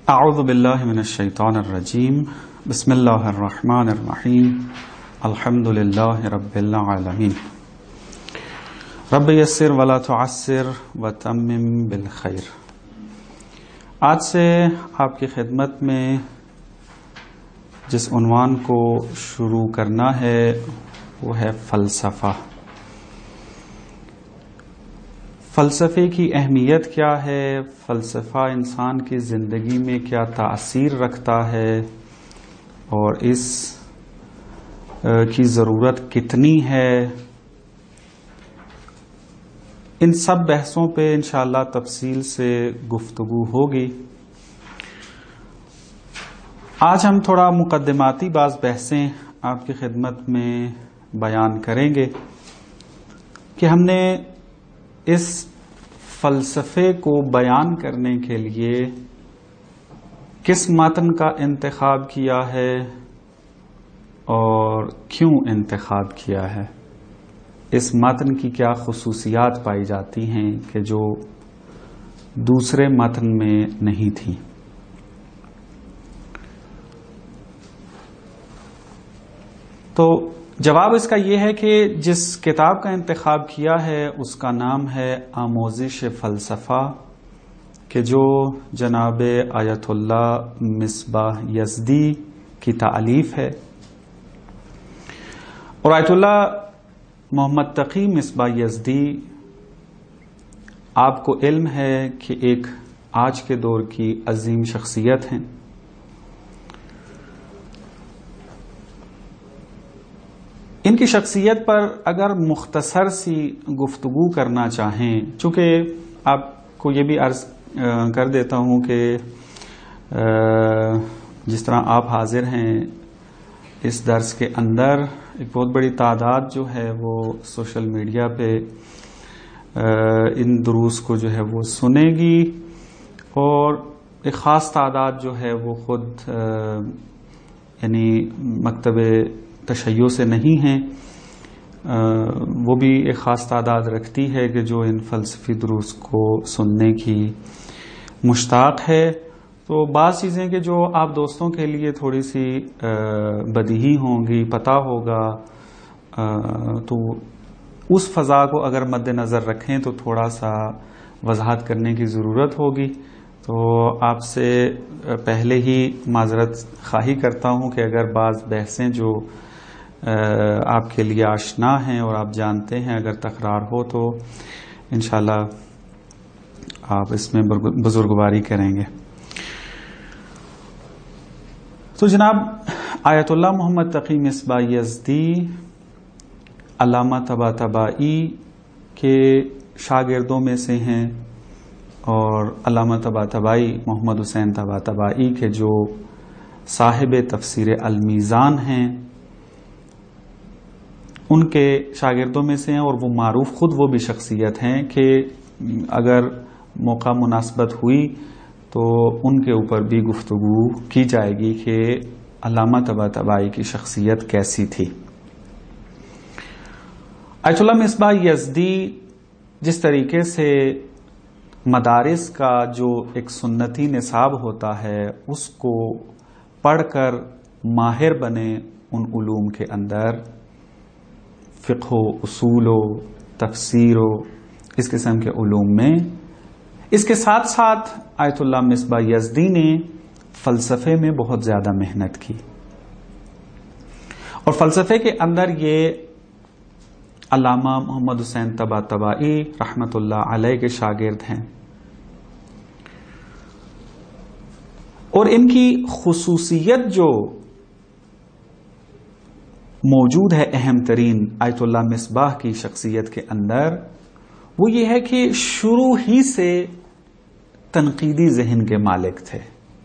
اعوذ باللہ من الشیطان الرجیم بسم اللہ الرحمن الرحیم الحمد للہ رب العالمین رب یسر ولا تعسر وتمم بالخیر۔ آج سے آپ کی خدمت میں جس عنوان کو شروع کرنا ہے وہ ہے فلسفہ۔ فلسفے کی اہمیت کیا ہے، فلسفہ انسان کی زندگی میں کیا تاثیر رکھتا ہے اور اس کی ضرورت کتنی ہے، ان سب بحثوں پہ انشاءاللہ تفصیل سے گفتگو ہوگی۔ آج ہم تھوڑا مقدماتی بعض بحثیں آپ کی خدمت میں بیان کریں گے کہ ہم نے اس فلسفے کو بیان کرنے کے لیے کس متن کا انتخاب کیا ہے اور کیوں انتخاب کیا ہے، اس متن کی کیا خصوصیات پائی جاتی ہیں کہ جو دوسرے متن میں نہیں تھی۔ تو جواب اس کا یہ ہے کہ جس کتاب کا انتخاب کیا ہے اس کا نام ہے آموزش فلسفہ، کہ جو جناب آیت اللہ مصباح یزدی کی تالیف ہے، اور Ayatollah Mohammad Taqi Mesbah Yazdi آپ کو علم ہے کہ ایک آج کے دور کی عظیم شخصیت ہیں۔ ان کی شخصیت پر اگر مختصر سی گفتگو کرنا چاہیں، چونکہ آپ کو یہ بھی عرض کر دیتا ہوں کہ جس طرح آپ حاضر ہیں اس درس کے اندر، ایک بہت بڑی تعداد جو ہے وہ سوشل میڈیا پہ ان دروس کو جو ہے وہ سنے گی، اور ایک خاص تعداد جو ہے وہ خود یعنی مکتب تشیع سے نہیں ہیں، وہ بھی ایک خاص تعداد رکھتی ہے کہ جو ان فلسفی دروس کو سننے کی مشتاق ہے۔ تو بعض چیزیں کہ جو آپ دوستوں کے لیے تھوڑی سی بدیہی ہوں گی، پتہ ہوگا، تو اس فضا کو اگر مد نظر رکھیں تو تھوڑا سا وضاحت کرنے کی ضرورت ہوگی۔ تو آپ سے پہلے ہی معذرت خواہی کرتا ہوں کہ اگر بعض بحثیں جو آپ کے لیے آشنا ہیں اور آپ جانتے ہیں اگر تکرار ہو تو انشاءاللہ آپ اس میں بزرگواری کریں گے۔ تو جناب Ayatollah Mohammad Taqi Mesbah Yazdi علامہ طباطبائی کے شاگردوں میں سے ہیں، اور علامہ طباطبائی محمد حسین طباطبائی کے جو صاحب تفسیر المیزان ہیں ان کے شاگردوں میں سے ہیں، اور وہ معروف خود وہ بھی شخصیت ہیں کہ اگر موقع مناسبت ہوئی تو ان کے اوپر بھی گفتگو کی جائے گی کہ علامہ طباطبائی کی شخصیت کیسی تھی۔ آیت اللہ مصباح یزدی جس طریقے سے مدارس کا جو ایک سنتی نصاب ہوتا ہے اس کو پڑھ کر ماہر بنے ان علوم کے اندر، فقہ و اصول و تفسیر و اس قسم کے علوم میں، اس کے ساتھ ساتھ آیت اللہ مصباح یزدی نے فلسفے میں بہت زیادہ محنت کی، اور فلسفے کے اندر یہ علامہ محمد حسین طباطبائی رحمت اللہ علیہ کے شاگرد ہیں، اور ان کی خصوصیت جو موجود ہے اہم ترین آیت اللہ مصباح کی شخصیت کے اندر، وہ یہ ہے کہ شروع ہی سے تنقیدی ذہن کے مالک تھے۔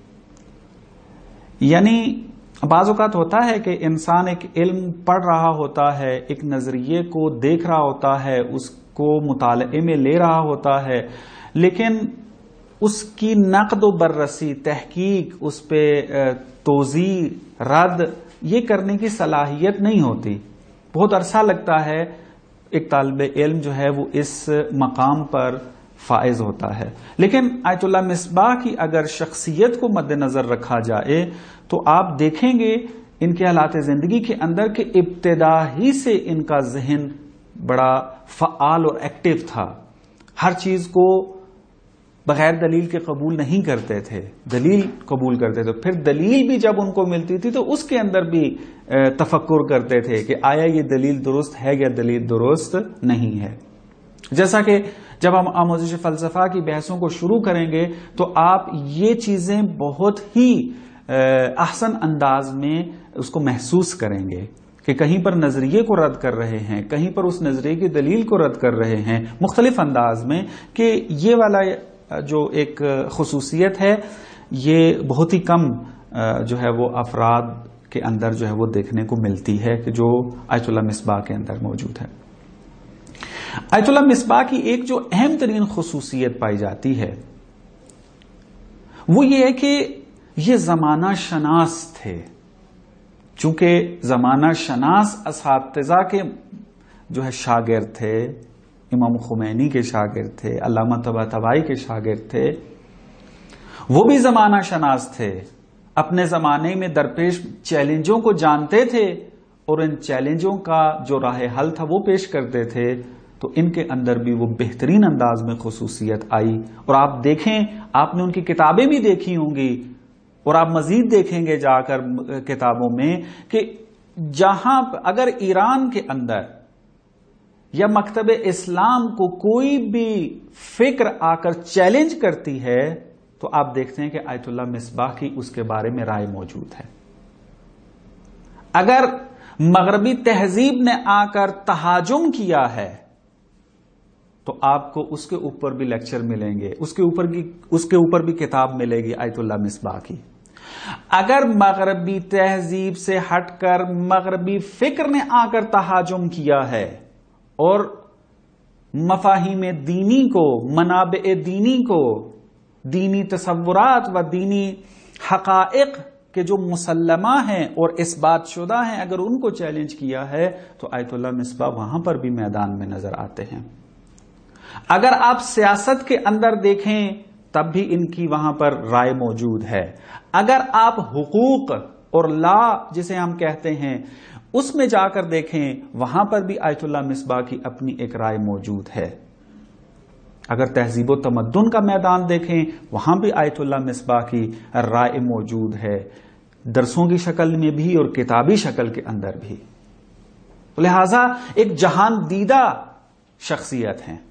یعنی بعض اوقات ہوتا ہے کہ انسان ایک علم پڑھ رہا ہوتا ہے، ایک نظریے کو دیکھ رہا ہوتا ہے، اس کو مطالعے میں لے رہا ہوتا ہے، لیکن اس کی نقد و بررسی، تحقیق، اس پہ توضیح، رد، یہ کرنے کی صلاحیت نہیں ہوتی۔ بہت عرصہ لگتا ہے ایک طالب علم جو ہے وہ اس مقام پر فائز ہوتا ہے. لیکن آیت اللہ مصباح کی اگر شخصیت کو مد نظر رکھا جائے تو آپ دیکھیں گے ان کے حالات زندگی کے اندر کہ ابتدا ہی سے ان کا ذہن بڑا فعال اور ایکٹیو تھا. ہر چیز کو بغیر دلیل کے قبول نہیں کرتے تھے، دلیل قبول کرتے تھے. پھر دلیل بھی جب ان کو ملتی تھی تو اس کے اندر بھی تفکر کرتے تھے کہ آیا یہ دلیل درست ہے یا دلیل درست نہیں ہے. جیسا کہ جب ہم آموزش فلسفہ کی بحثوں کو شروع کریں گے تو آپ یہ چیزیں بہت ہی احسن انداز میں اس کو محسوس کریں گے کہ کہیں پر نظریے کو رد کر رہے ہیں، کہیں پر اس نظریے کی دلیل کو رد کر رہے ہیں مختلف انداز میں، کہ یہ والا جو ایک خصوصیت ہے یہ بہت ہی کم جو ہے وہ افراد کے اندر جو ہے وہ دیکھنے کو ملتی ہے کہ جو آیت اللہ مصباح کے اندر موجود ہے. آیت اللہ مصباح کی ایک جو اہم ترین خصوصیت پائی جاتی ہے وہ یہ ہے کہ یہ زمانہ شناس تھے. چونکہ زمانہ شناس اساتذہ کے جو ہے شاگرد تھے، امام خمینی کے شاگرد تھے، علامہ طباطبائی کے شاگرد تھے، وہ بھی زمانہ شناس تھے، اپنے زمانے میں درپیش چیلنجوں کو جانتے تھے اور ان چیلنجوں کا جو راہ حل تھا وہ پیش کرتے تھے. تو ان کے اندر بھی وہ بہترین انداز میں خصوصیت آئی. اور آپ دیکھیں، آپ نے ان کی کتابیں بھی دیکھی ہوں گی اور آپ مزید دیکھیں گے جا کر کتابوں میں کہ جہاں اگر ایران کے اندر یا مکتب اسلام کو کوئی بھی فکر آ کر چیلنج کرتی ہے تو آپ دیکھتے ہیں کہ آیت اللہ مصباح کی اس کے بارے میں رائے موجود ہے. اگر مغربی تہذیب نے آ کر تہاجم کیا ہے تو آپ کو اس کے اوپر بھی لیکچر ملیں گے، اس کے اوپر بھی کتاب ملے گی آیت اللہ مصباح کی. اگر مغربی تہذیب سے ہٹ کر مغربی فکر نے آ کر تہاجم کیا ہے اور مفاہیم دینی کو، منابع دینی کو، دینی تصورات و دینی حقائق کے جو مسلمہ ہیں اور اثبات شدہ ہیں اگر ان کو چیلنج کیا ہے تو آیت اللہ مصباح وہاں پر بھی میدان میں نظر آتے ہیں. اگر آپ سیاست کے اندر دیکھیں تب بھی ان کی وہاں پر رائے موجود ہے. اگر آپ حقوق اور لا جسے ہم کہتے ہیں اس میں جا کر دیکھیں وہاں پر بھی آیت اللہ مصباح کی اپنی ایک رائے موجود ہے. اگر تہذیب و تمدن کا میدان دیکھیں وہاں بھی آیت اللہ مصباح کی رائے موجود ہے، درسوں کی شکل میں بھی اور کتابی شکل کے اندر بھی. لہذا ایک جہان دیدہ شخصیت ہیں.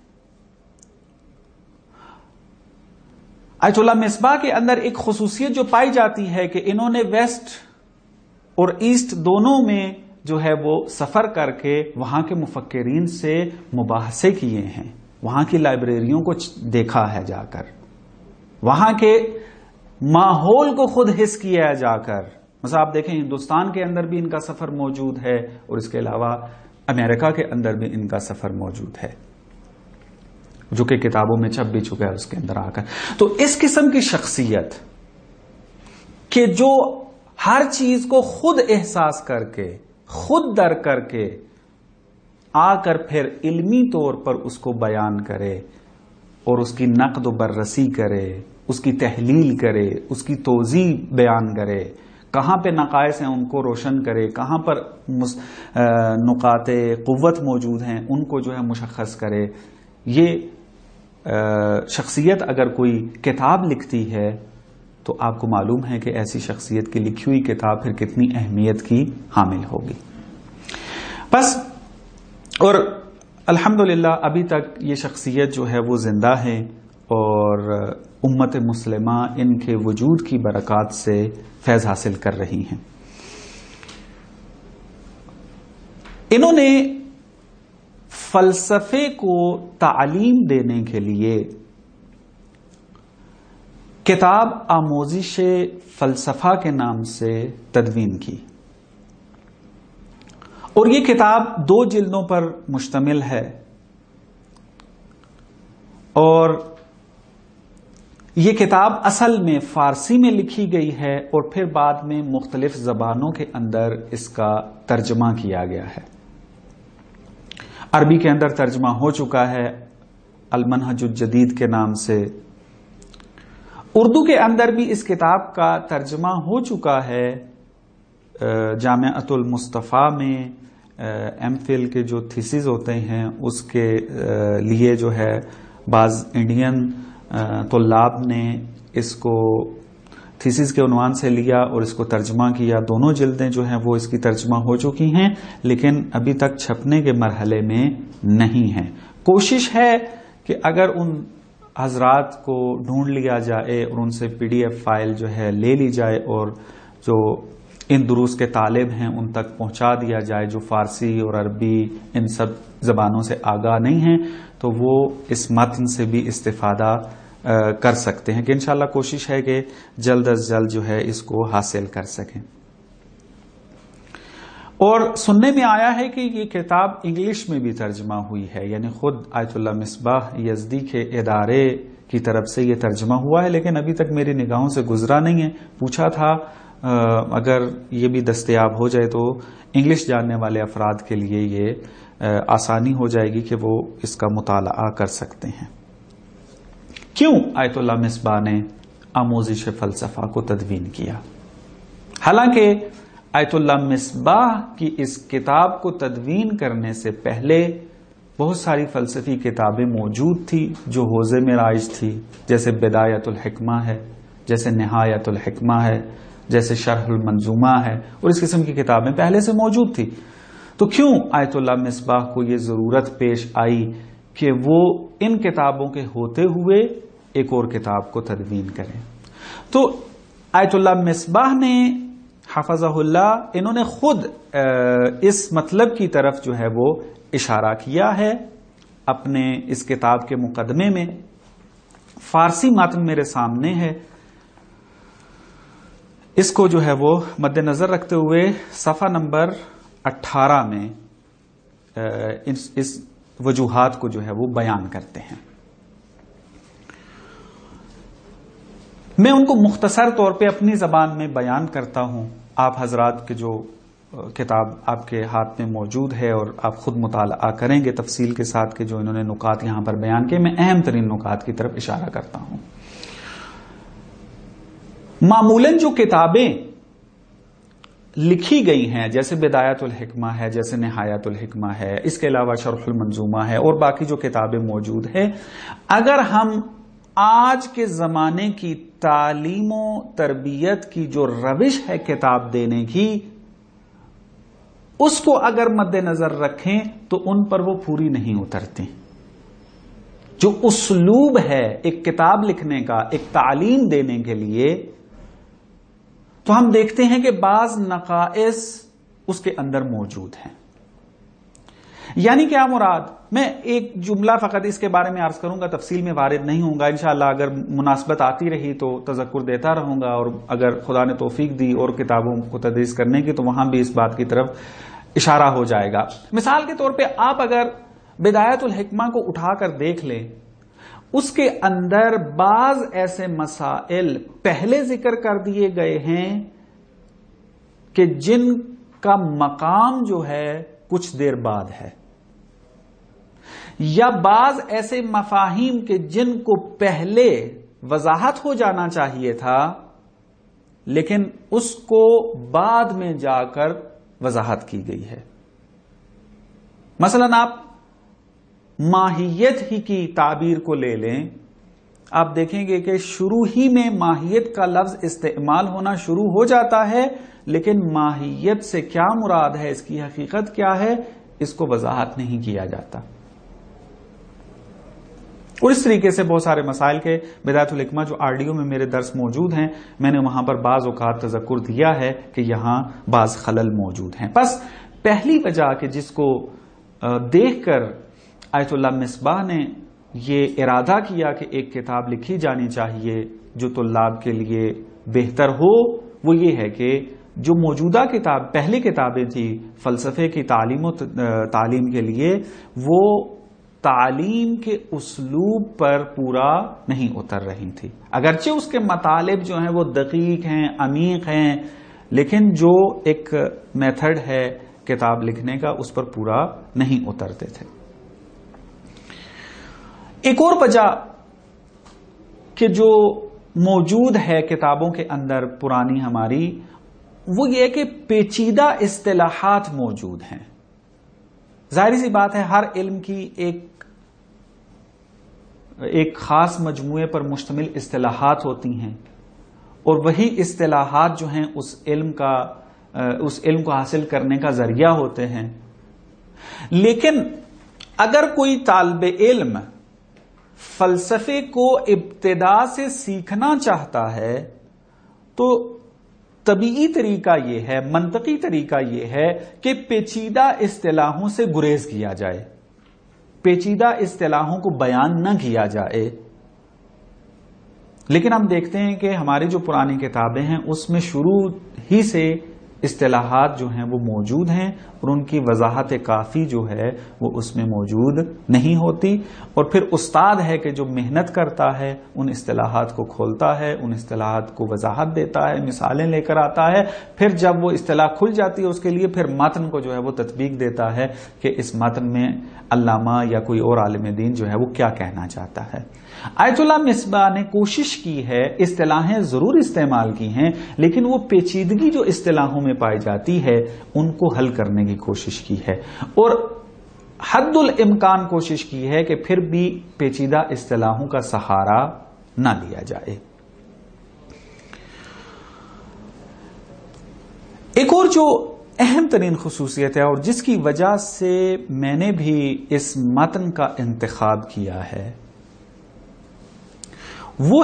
آیت اللہ مصباح کے اندر ایک خصوصیت جو پائی جاتی ہے کہ انہوں نے ویسٹ اور ایسٹ دونوں میں جو ہے وہ سفر کر کے وہاں کے مفکرین سے مباحثے کیے ہیں، وہاں کی لائبریریوں کو دیکھا ہے جا کر، وہاں کے ماحول کو خود حس کیا ہے جا کر. مثلا آپ دیکھیں ہندوستان کے اندر بھی ان کا سفر موجود ہے اور اس کے علاوہ امریکہ کے اندر بھی ان کا سفر موجود ہے جو کہ کتابوں میں چھپ بھی چکا ہے اس کے اندر آ کر. تو اس قسم کی شخصیت کہ جو ہر چیز کو خود احساس کر کے، خود درک کر کے آ کر پھر علمی طور پر اس کو بیان کرے اور اس کی نقد و بررسی کرے، اس کی تحلیل کرے، اس کی توضیح بیان کرے، کہاں پہ نقائص ہیں ان کو روشن کرے، کہاں پر نقاط قوت موجود ہیں ان کو جو ہے مشخص کرے. یہ شخصیت اگر کوئی کتاب لکھتی ہے تو آپ کو معلوم ہے کہ ایسی شخصیت کی لکھی ہوئی کتاب پھر کتنی اہمیت کی حامل ہوگی. بس اور الحمدللہ ابھی تک یہ شخصیت جو ہے وہ زندہ ہے اور امت مسلمہ ان کے وجود کی برکات سے فیض حاصل کر رہی ہیں. انہوں نے فلسفے کو تعلیم دینے کے لیے کتاب آموزش فلسفہ کے نام سے تدوین کی اور یہ کتاب 2 جلدوں پر مشتمل ہے اور یہ کتاب اصل میں فارسی میں لکھی گئی ہے اور پھر بعد میں مختلف زبانوں کے اندر اس کا ترجمہ کیا گیا ہے. عربی کے اندر ترجمہ ہو چکا ہے، المنہج الجدید کے نام سے. اردو کے اندر بھی اس کتاب کا ترجمہ ہو چکا ہے. جامعۃ المصطفیٰ میں ایم فل کے جو تھیسز ہوتے ہیں اس کے لیے جو ہے بعض انڈین طلاب نے اس کو تھیسز کے عنوان سے لیا اور اس کو ترجمہ کیا. دونوں جلدیں جو ہیں وہ اس کی ترجمہ ہو چکی ہیں لیکن ابھی تک چھپنے کے مرحلے میں نہیں ہیں. کوشش ہے کہ اگر ان حضرات کو ڈھونڈ لیا جائے اور ان سے PDF فائل جو ہے لے لی جائے اور جو ان دروس کے طالب ہیں ان تک پہنچا دیا جائے جو فارسی اور عربی ان سب زبانوں سے آگاہ نہیں ہیں تو وہ اس متن سے بھی استفادہ کر سکتے ہیں کہ انشاءاللہ کوشش ہے کہ جلد از جلد جو ہے اس کو حاصل کر سکیں. اور سننے میں آیا ہے کہ یہ کتاب انگلش میں بھی ترجمہ ہوئی ہے, یعنی خود آیت اللہ مصباح یزدی کے ادارے کی طرف سے یہ ترجمہ ہوا ہے لیکن ابھی تک میری نگاہوں سے گزرا نہیں ہے. پوچھا تھا اگر یہ بھی دستیاب ہو جائے تو انگلش جاننے والے افراد کے لیے یہ آسانی ہو جائے گی کہ وہ اس کا مطالعہ کر سکتے ہیں. کیوں آیت اللہ مصباح نے آموزش فلسفہ کو تدوین کیا؟ حالانکہ آیت اللہ مصباح کی اس کتاب کو تدوین کرنے سے پہلے بہت ساری فلسفی کتابیں موجود تھی جو حوزے میں رائج تھی, جیسے بدایت الحکمہ ہے, جیسے نہایت الحکمہ ہے, جیسے شرح المنظومہ ہے, اور اس قسم کی کتابیں پہلے سے موجود تھی. تو کیوں آیت اللہ مصباح کو یہ ضرورت پیش آئی کہ وہ ان کتابوں کے ہوتے ہوئے ایک اور کتاب کو تدوین کریں؟ تو آیت اللہ مصباح نے حفظہ اللہ انہوں نے خود اس مطلب کی طرف جو ہے وہ اشارہ کیا ہے اپنے اس کتاب کے مقدمے میں. فارسی متن میرے سامنے ہے, اس کو جو ہے وہ مد نظر رکھتے ہوئے صفحہ نمبر 18 میں اس وجوہات کو جو ہے وہ بیان کرتے ہیں. میں ان کو مختصر طور پہ اپنی زبان میں بیان کرتا ہوں. آپ حضرات کے جو کتاب آپ کے ہاتھ میں موجود ہے اور آپ خود مطالعہ کریں گے تفصیل کے ساتھ کہ جو انہوں نے نکات یہاں پر بیان کیے, میں اہم ترین نکات کی طرف اشارہ کرتا ہوں. معمولاً جو کتابیں لکھی گئی ہیں جیسے بدایت الحکمہ ہے, جیسے نہایت الحکمہ ہے, اس کے علاوہ شرح المنظومہ ہے اور باقی جو کتابیں موجود ہیں, اگر ہم آج کے زمانے کی تعلیم و تربیت کی جو روش ہے کتاب دینے کی, اس کو اگر مد نظر رکھیں تو ان پر وہ پوری نہیں اترتی. جو اسلوب ہے ایک کتاب لکھنے کا, ایک تعلیم دینے کے لیے, تو ہم دیکھتے ہیں کہ بعض نقائص اس کے اندر موجود ہیں. یعنی کیا مراد؟ میں ایک جملہ فقط اس کے بارے میں عرض کروں گا, تفصیل میں وارد نہیں ہوں گا. انشاءاللہ اگر مناسبت آتی رہی تو تذکر دیتا رہوں گا, اور اگر خدا نے توفیق دی اور کتابوں کو تدریس کرنے کی تو وہاں بھی اس بات کی طرف اشارہ ہو جائے گا. مثال کے طور پہ آپ اگر بدایت الحکمہ کو اٹھا کر دیکھ لیں, اس کے اندر بعض ایسے مسائل پہلے ذکر کر دیے گئے ہیں کہ جن کا مقام جو ہے کچھ دیر بعد ہے, یا بعض ایسے مفاہیم کے جن کو پہلے وضاحت ہو جانا چاہیے تھا لیکن اس کو بعد میں جا کر وضاحت کی گئی ہے. مثلا آپ ماہیت ہی کی تعبیر کو لے لیں, آپ دیکھیں گے کہ شروع ہی میں ماہیت کا لفظ استعمال ہونا شروع ہو جاتا ہے, لیکن ماہیت سے کیا مراد ہے, اس کی حقیقت کیا ہے, اس کو وضاحت نہیں کیا جاتا. اور اس طریقے سے بہت سارے مسائل کے بدایت الحکمہ جو آڈیو میں میرے درس موجود ہیں, میں نے وہاں پر بعض اوقات تذکر دیا ہے کہ یہاں بعض خلل موجود ہیں. بس پہلی وجہ کہ جس کو دیکھ کر آیت اللہ مصباح نے یہ ارادہ کیا کہ ایک کتاب لکھی جانی چاہیے جو طلاب کے لیے بہتر ہو, وہ یہ ہے کہ جو موجودہ کتاب پہلی کتابیں تھیں فلسفے کی تعلیم کے لیے, وہ تعلیم کے اسلوب پر پورا نہیں اتر رہی تھی. اگرچہ اس کے مطالب جو ہیں وہ دقیق ہیں, عمیق ہیں, لیکن جو ایک میتھڈ ہے کتاب لکھنے کا اس پر پورا نہیں اترتے تھے. ایک اور وجہ کہ جو موجود ہے کتابوں کے اندر پرانی ہماری، وہ یہ کہ پیچیدہ اصطلاحات موجود ہیں. ظاہر سی بات ہے ہر علم کی ایک خاص مجموعے پر مشتمل اصطلاحات ہوتی ہیں، اور وہی اصطلاحات جو ہیں اس علم کو حاصل کرنے کا ذریعہ ہوتے ہیں. لیکن اگر کوئی طالب علم فلسفے کو ابتدا سے سیکھنا چاہتا ہے تو طبیعی طریقہ یہ ہے، منطقی طریقہ یہ ہے کہ پیچیدہ اصطلاحوں سے گریز کیا جائے، پیچیدہ اصطلاحوں کو بیان نہ کیا جائے. لیکن ہم دیکھتے ہیں کہ ہماری جو پرانی کتابیں ہیں اس میں شروع ہی سے اصطلاحات جو ہیں وہ موجود ہیں، اور ان کی وضاحت کافی جو ہے وہ اس میں موجود نہیں ہوتی. اور پھر استاد ہے کہ جو محنت کرتا ہے ان اصطلاحات کو کھولتا ہے، ان اصطلاحات کو وضاحت دیتا ہے، مثالیں لے کر آتا ہے. پھر جب وہ اصطلاح کھل جاتی ہے اس کے لیے پھر متن کو جو ہے وہ تطبیق دیتا ہے کہ اس متن میں علامہ یا کوئی اور عالم دین جو ہے وہ کیا کہنا چاہتا ہے. آیت اللہ مصباح نے کوشش کی ہے، اصطلاحیں ضرور استعمال کی ہیں، لیکن وہ پیچیدگی جو اصطلاحوں میں پائی جاتی ہے ان کو حل کرنے کی کوشش کی ہے، اور حد الامکان کوشش کی ہے کہ پھر بھی پیچیدہ اصطلاحوں کا سہارا نہ لیا جائے. ایک اور جو اہم ترین خصوصیت ہے اور جس کی وجہ سے میں نے بھی اس متن کا انتخاب کیا ہے وہ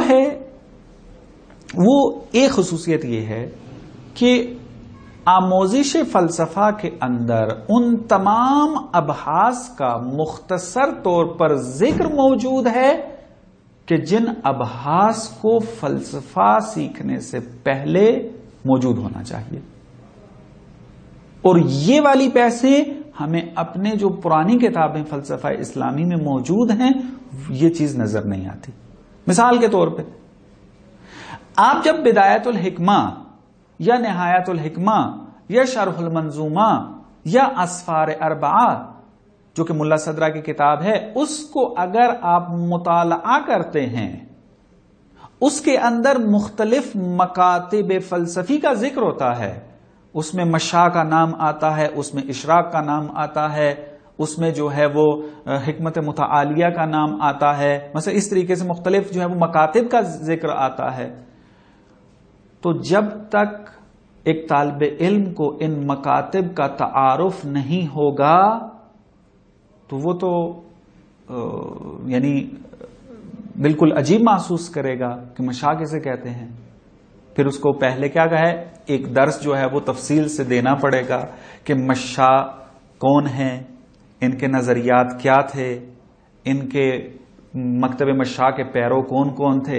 ایک خصوصیت یہ ہے کہ آموزش فلسفہ کے اندر ان تمام ابحاث کا مختصر طور پر ذکر موجود ہے کہ جن ابحاث کو فلسفہ سیکھنے سے پہلے موجود ہونا چاہیے. اور یہ والی بحثیں ہمیں اپنے جو پرانی کتابیں فلسفہ اسلامی میں موجود ہیں یہ چیز نظر نہیں آتی. مثال کے طور پہ آپ جب بدایت الحکمہ یا نہایت الحکمہ یا شرح المنظومہ یا اسفار اربعہ جو کہ ملا صدرہ کی کتاب ہے اس کو اگر آپ مطالعہ کرتے ہیں اس کے اندر مختلف مکاتب فلسفی کا ذکر ہوتا ہے. اس میں مشاء کا نام آتا ہے، اس میں اشراق کا نام آتا ہے، اس میں جو ہے وہ حکمت متعالیہ کا نام آتا ہے، مثلا اس طریقے سے مختلف جو ہے وہ مکاتب کا ذکر آتا ہے. تو جب تک ایک طالب علم کو ان مکاتب کا تعارف نہیں ہوگا تو وہ تو یعنی بالکل عجیب محسوس کرے گا کہ مشاء کسے کہتے ہیں. پھر اس کو پہلے کیا کہا ہے، ایک درس جو ہے وہ تفصیل سے دینا پڑے گا کہ مشاء کون ہیں، ان کے نظریات کیا تھے، ان کے مکتب مشاء کے پیرو کون کون تھے.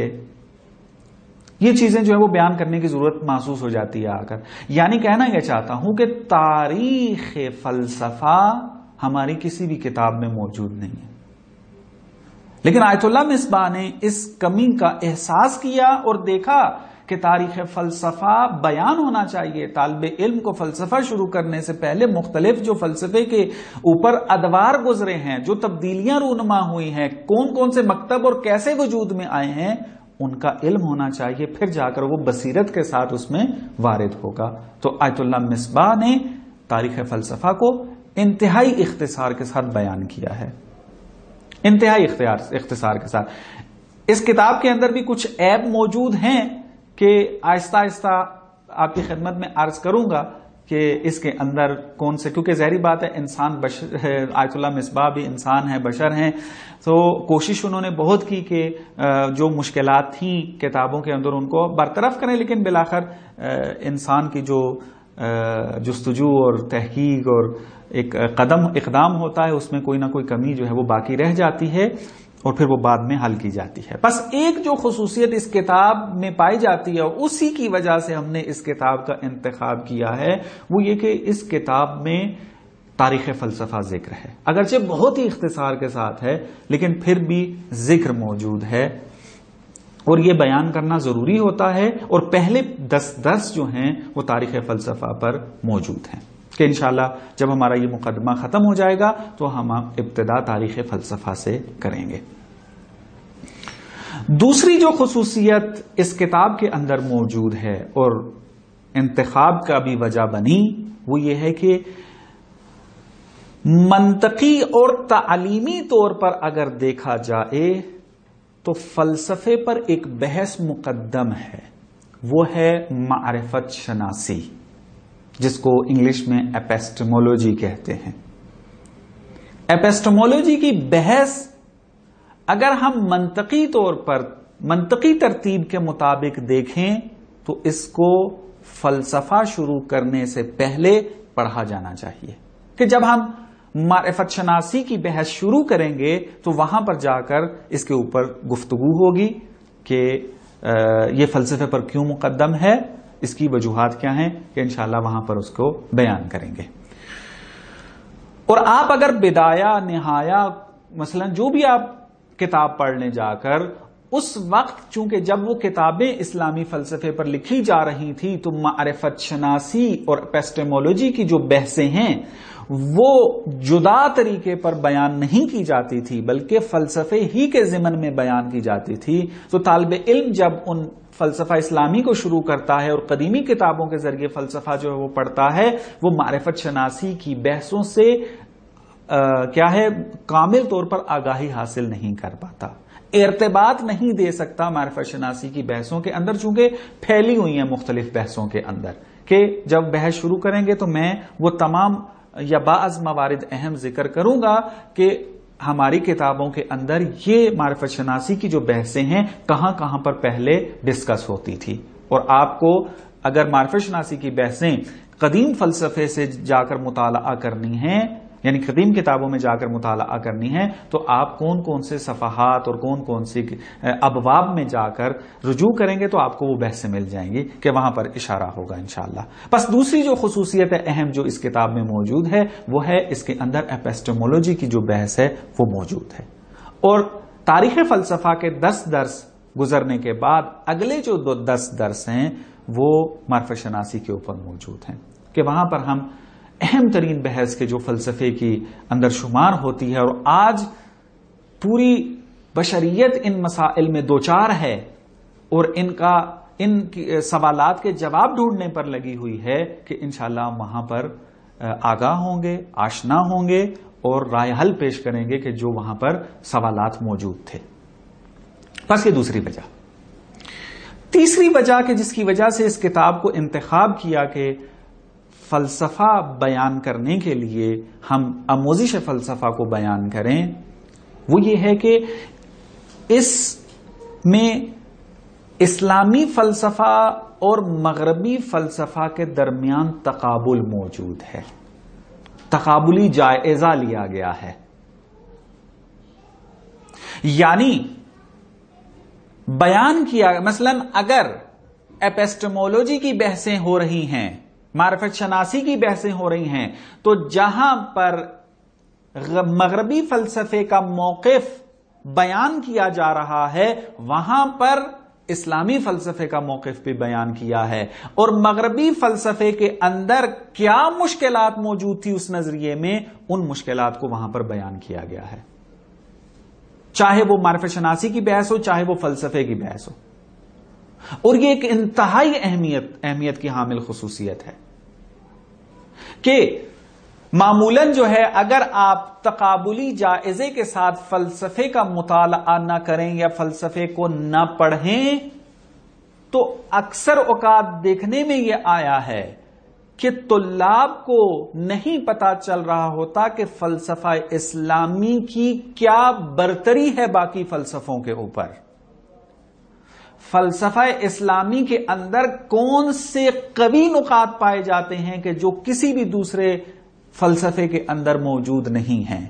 یہ چیزیں جو ہے وہ بیان کرنے کی ضرورت محسوس ہو جاتی ہے آ کر. یعنی کہنا یہ چاہتا ہوں کہ تاریخ فلسفہ ہماری کسی بھی کتاب میں موجود نہیں ہے. لیکن آیت اللہ مصباح نے اس کمی کا احساس کیا اور دیکھا کہ تاریخ فلسفہ بیان ہونا چاہیے. طالب علم کو فلسفہ شروع کرنے سے پہلے مختلف جو فلسفے کے اوپر ادوار گزرے ہیں، جو تبدیلیاں رونما ہوئی ہیں، کون کون سے مکتب اور کیسے وجود میں آئے ہیں، ان کا علم ہونا چاہیے. پھر جا کر وہ بصیرت کے ساتھ اس میں وارد ہوگا. تو آیت اللہ مصباح نے تاریخ فلسفہ کو انتہائی اختصار کے ساتھ بیان کیا ہے، انتہائی اختصار کے ساتھ. اس کتاب کے اندر بھی کچھ عیب موجود ہیں کہ آہستہ آہستہ آپ کی خدمت میں عرض کروں گا کہ اس کے اندر کون سے، کیونکہ ظاہری بات ہے انسان بشر ہے، آیت اللہ مصباح بھی انسان ہے، بشر ہیں. تو کوشش انہوں نے بہت کی کہ جو مشکلات تھیں کتابوں کے اندر ان کو برطرف کریں، لیکن بالآخر انسان کی جو جستجو اور تحقیق اور ایک اقدام ہوتا ہے اس میں کوئی نہ کوئی کمی جو ہے وہ باقی رہ جاتی ہے اور پھر وہ بعد میں حل کی جاتی ہے. بس ایک جو خصوصیت اس کتاب میں پائی جاتی ہے اور اسی کی وجہ سے ہم نے اس کتاب کا انتخاب کیا ہے وہ یہ کہ اس کتاب میں تاریخ فلسفہ ذکر ہے. اگرچہ بہت ہی اختصار کے ساتھ ہے لیکن پھر بھی ذکر موجود ہے اور یہ بیان کرنا ضروری ہوتا ہے. اور پہلے 10 درس جو ہیں وہ تاریخ فلسفہ پر موجود ہیں کہ انشاءاللہ جب ہمارا یہ مقدمہ ختم ہو جائے گا تو ہم ابتدا تاریخ فلسفہ سے کریں گے. دوسری جو خصوصیت اس کتاب کے اندر موجود ہے اور انتخاب کا بھی وجہ بنی، وہ یہ ہے کہ منطقی اور تعلیمی طور پر اگر دیکھا جائے تو فلسفے پر ایک بحث مقدم ہے، وہ ہے معرفت شناسی، جس کو انگلش میں ایپسٹمولوجی کہتے ہیں۔ ایپسٹمولوجی کی بحث اگر ہم منطقی طور پر منطقی ترتیب کے مطابق دیکھیں تو اس کو فلسفہ شروع کرنے سے پہلے پڑھا جانا چاہیے، کہ جب ہم معرفت شناسی کی بحث شروع کریں گے تو وہاں پر جا کر اس کے اوپر گفتگو ہوگی کہ یہ فلسفے پر کیوں مقدم ہے، اس کی وجوہات کیا ہیں، کہ انشاءاللہ وہاں پر اس کو بیان کریں گے۔ اور آپ اگر بدایہ نہایہ مثلا جو بھی آپ کتاب پڑھنے جا کر، اس وقت چونکہ جب وہ کتابیں اسلامی فلسفے پر لکھی جا رہی تھی تو معرفت شناسی اور ایپسٹمولوجی کی جو بحثیں ہیں وہ جدا طریقے پر بیان نہیں کی جاتی تھی، بلکہ فلسفے ہی کے ضمن میں بیان کی جاتی تھی۔ تو طالب علم جب ان فلسفہ اسلامی کو شروع کرتا ہے اور قدیمی کتابوں کے ذریعے فلسفہ جو ہے وہ پڑھتا ہے، وہ معرفت شناسی کی بحثوں سے کیا ہے کامل طور پر آگاہی حاصل نہیں کر پاتا، ارتباط نہیں دے سکتا معرفت شناسی کی بحثوں کے اندر، چونکہ پھیلی ہوئی ہیں مختلف بحثوں کے اندر، کہ جب بحث شروع کریں گے تو میں وہ تمام یا بعض موارد اہم ذکر کروں گا کہ ہماری کتابوں کے اندر یہ معرفت شناسی کی جو بحثیں ہیں کہاں کہاں پر پہلے ڈسکس ہوتی تھی۔ اور آپ کو اگر معرفت شناسی کی بحثیں قدیم فلسفے سے جا کر مطالعہ کرنی ہیں، یعنی قدیم کتابوں میں جا کر مطالعہ کرنی ہے، تو آپ کون کون سے صفحات اور کون کون سی ابواب میں جا کر رجوع کریں گے تو آپ کو وہ بحثیں مل جائیں گی کہ وہاں پر اشارہ ہوگا انشاءاللہ۔ بس دوسری جو خصوصیت اہم جو اس کتاب میں موجود ہے وہ ہے اس کے اندر ایپسٹمولوجی کی جو بحث ہے وہ موجود ہے۔ اور تاریخ فلسفہ کے 10 درس گزرنے کے بعد اگلے جو 10 درس ہیں وہ معرفت شناسی کے اوپر موجود ہیں، کہ وہاں پر ہم اہم ترین بحث کے جو فلسفے کی اندر شمار ہوتی ہے اور آج پوری بشریت ان مسائل میں دوچار ہے اور ان سوالات کے جواب ڈھونڈنے پر لگی ہوئی ہے، کہ انشاءاللہ وہاں پر آگاہ ہوں گے، آشنا ہوں گے اور رائے حل پیش کریں گے کہ جو وہاں پر سوالات موجود تھے۔ بس یہ دوسری وجہ۔ تیسری وجہ کہ جس کی وجہ سے اس کتاب کو انتخاب کیا کہ فلسفہ بیان کرنے کے لیے ہم آموزش فلسفہ کو بیان کریں، وہ یہ ہے کہ اس میں اسلامی فلسفہ اور مغربی فلسفہ کے درمیان تقابل موجود ہے، تقابلی جائزہ لیا گیا ہے۔ یعنی بیان کیا مثلا اگر ایپسٹمولوجی کی بحثیں ہو رہی ہیں، معرفت شناسی کی بحثیں ہو رہی ہیں، تو جہاں پر مغربی فلسفے کا موقف بیان کیا جا رہا ہے وہاں پر اسلامی فلسفے کا موقف بھی بیان کیا ہے، اور مغربی فلسفے کے اندر کیا مشکلات موجود تھی اس نظریے میں، ان مشکلات کو وہاں پر بیان کیا گیا ہے، چاہے وہ معرفت شناسی کی بحث ہو چاہے وہ فلسفے کی بحث ہو۔ اور یہ ایک انتہائی اہمیت کی حامل خصوصیت ہے کہ معمولاً جو ہے اگر آپ تقابلی جائزے کے ساتھ فلسفے کا مطالعہ نہ کریں یا فلسفے کو نہ پڑھیں تو اکثر اوقات دیکھنے میں یہ آیا ہے کہ طلاب کو نہیں پتا چل رہا ہوتا کہ فلسفہ اسلامی کی کیا برتری ہے باقی فلسفوں کے اوپر، فلسفہ اسلامی کے اندر کون سے قوی نقاط پائے جاتے ہیں کہ جو کسی بھی دوسرے فلسفے کے اندر موجود نہیں ہیں۔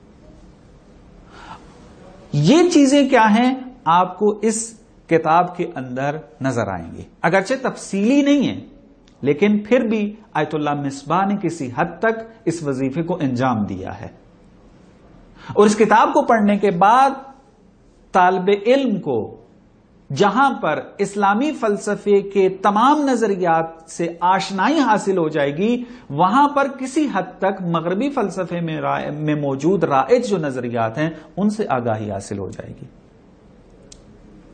یہ چیزیں کیا ہیں آپ کو اس کتاب کے اندر نظر آئیں گی، اگرچہ تفصیلی نہیں ہے لیکن پھر بھی آیت اللہ مصباح نے کسی حد تک اس وظیفے کو انجام دیا ہے۔ اور اس کتاب کو پڑھنے کے بعد طالب علم کو جہاں پر اسلامی فلسفے کے تمام نظریات سے آشنائی حاصل ہو جائے گی، وہاں پر کسی حد تک مغربی فلسفے میں موجود رائج جو نظریات ہیں ان سے آگاہی حاصل ہو جائے گی۔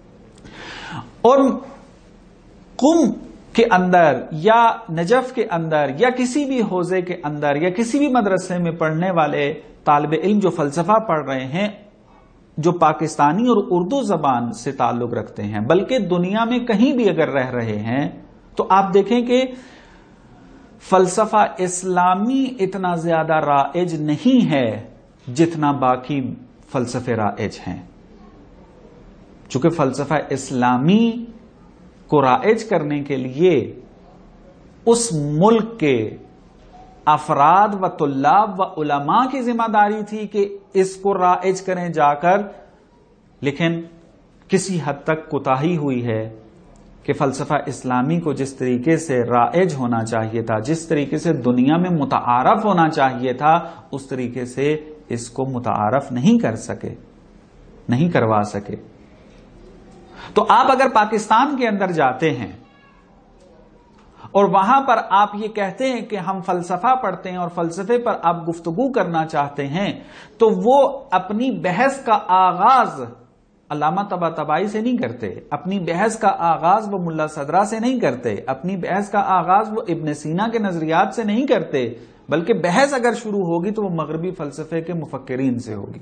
اور قم کے اندر یا نجف کے اندر یا کسی بھی حوزے کے اندر یا کسی بھی مدرسے میں پڑھنے والے طالب علم جو فلسفہ پڑھ رہے ہیں، جو پاکستانی اور اردو زبان سے تعلق رکھتے ہیں، بلکہ دنیا میں کہیں بھی اگر رہ رہے ہیں، تو آپ دیکھیں کہ فلسفہ اسلامی اتنا زیادہ رائج نہیں ہے جتنا باقی فلسفے رائج ہیں. چونکہ فلسفہ اسلامی کو رائج کرنے کے لیے اس ملک کے افراد و طلاب و علماء کی ذمہ داری تھی کہ اس کو رائج کریں جا کر، لیکن کسی حد تک کوتاہی ہوئی ہے کہ فلسفہ اسلامی کو جس طریقے سے رائج ہونا چاہیے تھا، جس طریقے سے دنیا میں متعارف ہونا چاہیے تھا، اس طریقے سے اس کو متعارف نہیں کر سکے، نہیں کروا سکے. تو آپ اگر پاکستان کے اندر جاتے ہیں اور وہاں پر آپ یہ کہتے ہیں کہ ہم فلسفہ پڑھتے ہیں اور فلسفے پر آپ گفتگو کرنا چاہتے ہیں، تو وہ اپنی بحث کا آغاز علامہ طباطبائی سے نہیں کرتے، اپنی بحث کا آغاز وہ ملا صدرہ سے نہیں کرتے، اپنی بحث کا آغاز وہ ابن سینا کے نظریات سے نہیں کرتے، بلکہ بحث اگر شروع ہوگی تو وہ مغربی فلسفے کے مفکرین سے ہوگی.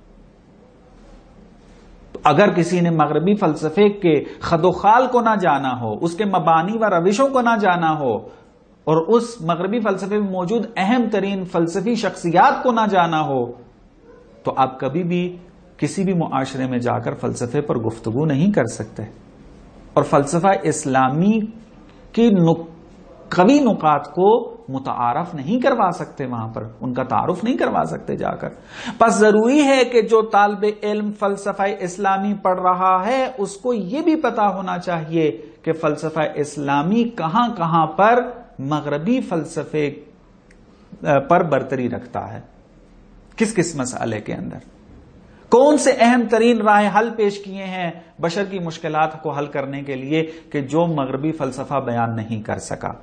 تو اگر کسی نے مغربی فلسفے کے خد و خال کو نہ جانا ہو، اس کے مبانی و روشوں کو نہ جانا ہو، اور اس مغربی فلسفے میں موجود اہم ترین فلسفی شخصیات کو نہ جانا ہو، تو آپ کبھی بھی کسی بھی معاشرے میں جا کر فلسفے پر گفتگو نہیں کر سکتے، اور فلسفہ اسلامی کی قوی نکات کو متعارف نہیں کروا سکتے، وہاں پر ان کا تعارف نہیں کروا سکتے جا کر. پس ضروری ہے کہ جو طالب علم فلسفہ اسلامی پڑھ رہا ہے اس کو یہ بھی پتا ہونا چاہیے کہ فلسفہ اسلامی کہاں کہاں پر مغربی فلسفے پر برتری رکھتا ہے، کس کس مسئلے کے اندر کون سے اہم ترین راہ حل پیش کیے ہیں بشر کی مشکلات کو حل کرنے کے لیے کہ جو مغربی فلسفہ بیان نہیں کر سکا.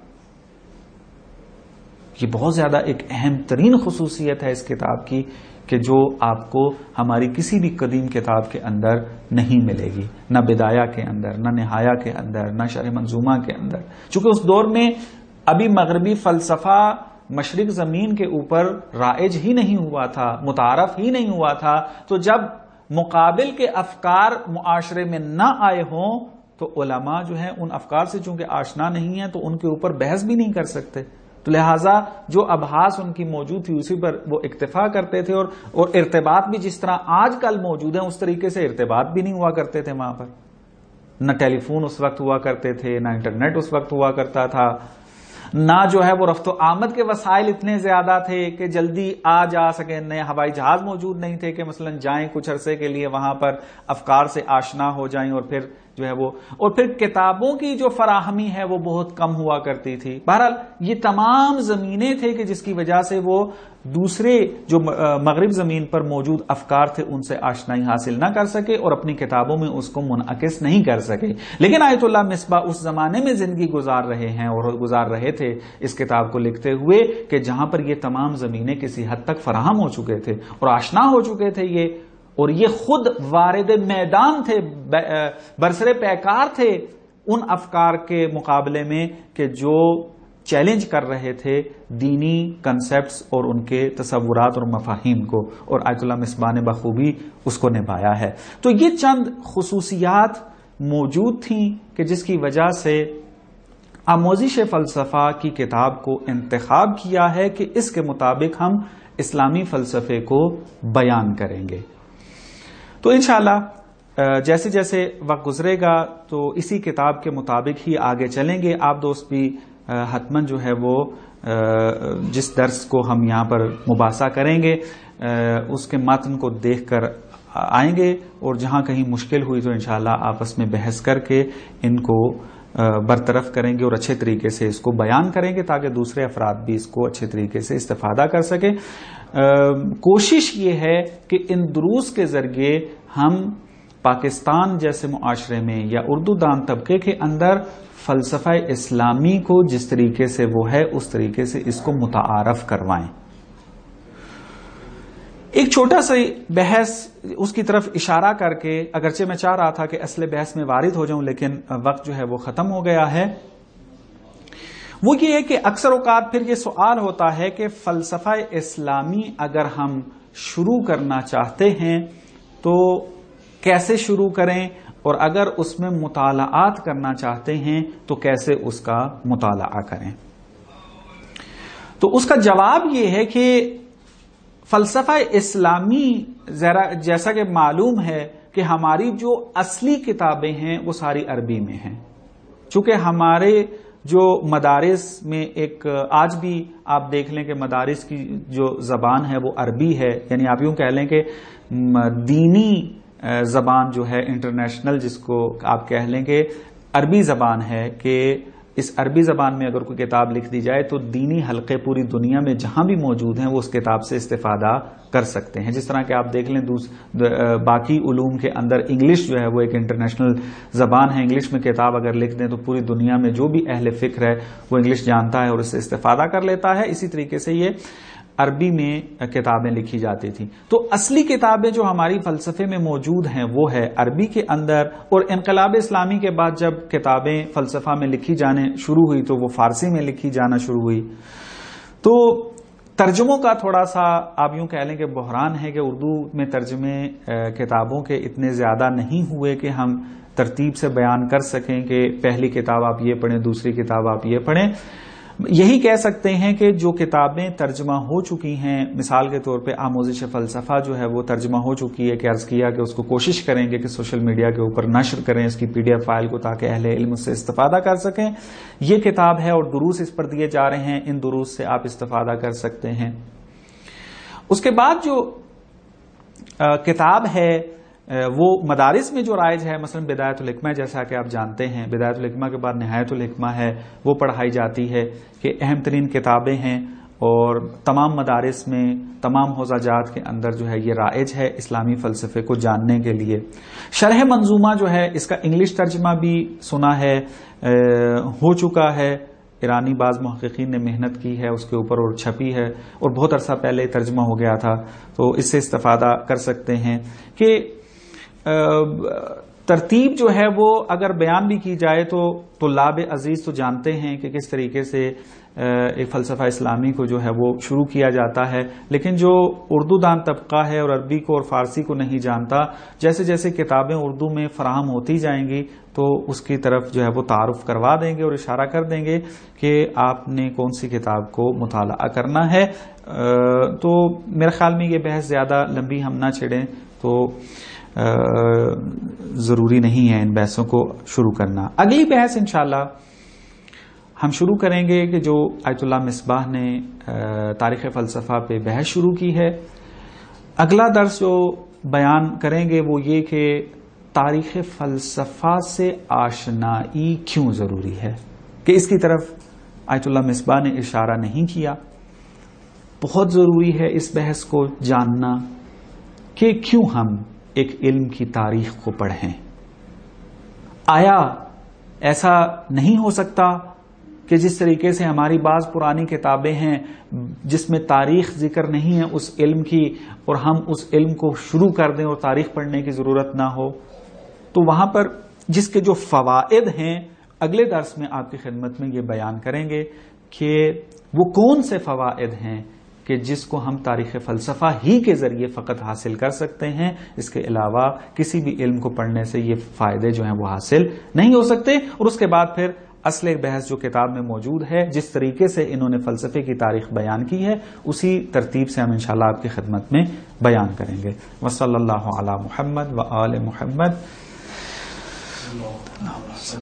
یہ بہت زیادہ ایک اہم ترین خصوصیت ہے اس کتاب کی کہ جو آپ کو ہماری کسی بھی قدیم کتاب کے اندر نہیں ملے گی، نہ بدایہ کے اندر، نہ نہایہ کے اندر، نہ شرح منظومہ کے اندر. چونکہ اس دور میں ابھی مغربی فلسفہ مشرق زمین کے اوپر رائج ہی نہیں ہوا تھا، متعارف ہی نہیں ہوا تھا. تو جب مقابل کے افکار معاشرے میں نہ آئے ہوں تو علماء جو ہیں ان افکار سے چونکہ آشنا نہیں ہیں تو ان کے اوپر بحث بھی نہیں کر سکتے. تو لہٰذا جو ابحاث ان کی موجود تھی اسی پر وہ اکتفا کرتے تھے، اور ارتباط بھی جس طرح آج کل موجود ہیں اس طریقے سے ارتباط بھی نہیں ہوا کرتے تھے وہاں پر. نہ ٹیلی فون اس وقت ہوا کرتے تھے، نہ انٹرنیٹ اس وقت ہوا کرتا تھا، نہ جو ہے وہ رفت و آمد کے وسائل اتنے زیادہ تھے کہ جلدی آ جا سکیں، نئے ہوائی جہاز موجود نہیں تھے کہ مثلا جائیں کچھ عرصے کے لیے وہاں پر افکار سے آشنا ہو جائیں، اور پھر جو ہے وہ، اور پھر کتابوں کی جو فراہمی ہے وہ بہت کم ہوا کرتی تھی. بہرحال یہ تمام زمینیں تھے کہ جس کی وجہ سے وہ دوسرے جو مغرب زمین پر موجود افکار تھے ان سے آشنائی حاصل نہ کر سکے اور اپنی کتابوں میں اس کو منعکس نہیں کر سکے. لیکن آیت اللہ مصباح اس زمانے میں زندگی گزار رہے ہیں اور گزار رہے تھے اس کتاب کو لکھتے ہوئے کہ جہاں پر یہ تمام زمینیں کسی حد تک فراہم ہو چکے تھے اور آشنا ہو چکے تھے یہ، اور یہ خود وارد میدان تھے، برسر پیکار تھے ان افکار کے مقابلے میں کہ جو چیلنج کر رہے تھے دینی کنسپٹس اور ان کے تصورات اور مفاہیم کو، اور آیت اللہ مصباح نے بخوبی اس کو نبھایا ہے. تو یہ چند خصوصیات موجود تھیں کہ جس کی وجہ سے آموزش فلسفہ کی کتاب کو انتخاب کیا ہے کہ اس کے مطابق ہم اسلامی فلسفے کو بیان کریں گے. تو انشاءاللہ جیسے جیسے وقت گزرے گا تو اسی کتاب کے مطابق ہی آگے چلیں گے. آپ دوست بھی حتماً جو ہے وہ جس درس کو ہم یہاں پر مباحثہ کریں گے اس کے متن کو دیکھ کر آئیں گے، اور جہاں کہیں مشکل ہوئی تو انشاءاللہ آپس میں بحث کر کے ان کو برطرف کریں گے اور اچھے طریقے سے اس کو بیان کریں گے تاکہ دوسرے افراد بھی اس کو اچھے طریقے سے استفادہ کر سکیں. کوشش یہ ہے کہ ان دروس کے ذریعے ہم پاکستان جیسے معاشرے میں یا اردو دان طبقے کے اندر فلسفہ اسلامی کو جس طریقے سے وہ ہے اس طریقے سے اس کو متعارف کروائیں. ایک چھوٹا سا بحث اس کی طرف اشارہ کر کے، اگرچہ میں چاہ رہا تھا کہ اصل بحث میں وارد ہو جاؤں لیکن وقت جو ہے وہ ختم ہو گیا ہے، وہ یہ ہے کہ اکثر اوقات پھر یہ سوال ہوتا ہے کہ فلسفہ اسلامی اگر ہم شروع کرنا چاہتے ہیں تو کیسے شروع کریں، اور اگر اس میں مطالعات کرنا چاہتے ہیں تو کیسے اس کا مطالعہ کریں؟ تو اس کا جواب یہ ہے کہ فلسفہ اسلامی جیسا کہ معلوم ہے کہ ہماری جو اصلی کتابیں ہیں وہ ساری عربی میں ہیں، چونکہ ہمارے جو مدارس میں ایک آج بھی آپ دیکھ لیں کہ مدارس کی جو زبان ہے وہ عربی ہے، یعنی آپ یوں کہہ لیں کہ دینی زبان جو ہے انٹرنیشنل، جس کو آپ کہہ لیں کہ عربی زبان ہے، کہ اس عربی زبان میں اگر کوئی کتاب لکھ دی جائے تو دینی حلقے پوری دنیا میں جہاں بھی موجود ہیں وہ اس کتاب سے استفادہ کر سکتے ہیں۔ جس طرح کہ آپ دیکھ لیں باقی علوم کے اندر انگلش جو ہے وہ ایک انٹرنیشنل زبان ہے، انگلش میں کتاب اگر لکھ دیں تو پوری دنیا میں جو بھی اہل فکر ہے وہ انگلش جانتا ہے اور اس سے استفادہ کر لیتا ہے۔ اسی طریقے سے یہ عربی میں کتابیں لکھی جاتی تھیں۔ تو اصلی کتابیں جو ہماری فلسفے میں موجود ہیں وہ ہے عربی کے اندر، اور انقلاب اسلامی کے بعد جب کتابیں فلسفہ میں لکھی جانے شروع ہوئی تو وہ فارسی میں لکھی جانا شروع ہوئی۔ تو ترجموں کا تھوڑا سا آپ یوں کہہ لیں کہ بحران ہے کہ اردو میں ترجمے کتابوں کے اتنے زیادہ نہیں ہوئے کہ ہم ترتیب سے بیان کر سکیں کہ پہلی کتاب آپ یہ پڑھیں، دوسری کتاب آپ یہ پڑھیں۔ یہی کہہ سکتے ہیں کہ جو کتابیں ترجمہ ہو چکی ہیں، مثال کے طور پہ آموزش فلسفہ جو ہے وہ ترجمہ ہو چکی ہے، کہ عرض کیا کہ اس کو کوشش کریں گے کہ سوشل میڈیا کے اوپر نشر کریں اس کی PDF فائل کو، تاکہ اہل علم اس سے استفادہ کر سکیں۔ یہ کتاب ہے اور دروس اس پر دیے جا رہے ہیں، ان دروس سے آپ استفادہ کر سکتے ہیں۔ اس کے بعد جو کتاب ہے وہ مدارس میں جو رائج ہے، مثلا بدایت الحکمہ، جیسا کہ آپ جانتے ہیں بدایت الحکمہ کے بعد نہایت الحکمہ ہے، وہ پڑھائی جاتی ہے کہ اہم ترین کتابیں ہیں، اور تمام مدارس میں تمام حوزہ جات کے اندر جو ہے یہ رائج ہے اسلامی فلسفے کو جاننے کے لیے۔ شرح منظومہ جو ہے اس کا انگلش ترجمہ بھی سنا ہے ہو چکا ہے، ایرانی بعض محققین نے محنت کی ہے اس کے اوپر اور چھپی ہے، اور بہت عرصہ پہلے ترجمہ ہو گیا تھا، تو اس سے استفادہ کر سکتے ہیں۔ کہ ترتیب جو ہے وہ اگر بیان بھی کی جائے تو طلاب عزیز تو جانتے ہیں کہ کس طریقے سے ایک فلسفہ اسلامی کو جو ہے وہ شروع کیا جاتا ہے، لیکن جو اردو دان طبقہ ہے اور عربی کو اور فارسی کو نہیں جانتا، جیسے جیسے کتابیں اردو میں فراہم ہوتی جائیں گی تو اس کی طرف جو ہے وہ تعارف کروا دیں گے اور اشارہ کر دیں گے کہ آپ نے کون سی کتاب کو مطالعہ کرنا ہے۔ تو میرے خیال میں یہ بحث زیادہ لمبی ہم نہ چھیڑیں، تو ضروری نہیں ہے ان بحثوں کو شروع کرنا۔ اگلی بحث انشاءاللہ ہم شروع کریں گے کہ جو آیت اللہ مصباح نے تاریخ فلسفہ پہ بحث شروع کی ہے۔ اگلا درس جو بیان کریں گے وہ یہ کہ تاریخ فلسفہ سے آشنائی کیوں ضروری ہے، کہ اس کی طرف آیت اللہ مصباح نے اشارہ نہیں کیا۔ بہت ضروری ہے اس بحث کو جاننا کہ کیوں ہم ایک علم کی تاریخ کو پڑھیں۔ آیا ایسا نہیں ہو سکتا کہ جس طریقے سے ہماری بعض پرانی کتابیں ہیں جس میں تاریخ ذکر نہیں ہے اس علم کی، اور ہم اس علم کو شروع کر دیں اور تاریخ پڑھنے کی ضرورت نہ ہو؟ تو وہاں پر جس کے جو فوائد ہیں اگلے درس میں آپ کی خدمت میں یہ بیان کریں گے کہ وہ کون سے فوائد ہیں کہ جس کو ہم تاریخ فلسفہ ہی کے ذریعے فقط حاصل کر سکتے ہیں، اس کے علاوہ کسی بھی علم کو پڑھنے سے یہ فائدے جو ہیں وہ حاصل نہیں ہو سکتے۔ اور اس کے بعد پھر اصل بحث جو کتاب میں موجود ہے، جس طریقے سے انہوں نے فلسفے کی تاریخ بیان کی ہے اسی ترتیب سے ہم انشاءاللہ آپ کی خدمت میں بیان کریں گے۔ وصلی اللہ علی محمد و آل محمد۔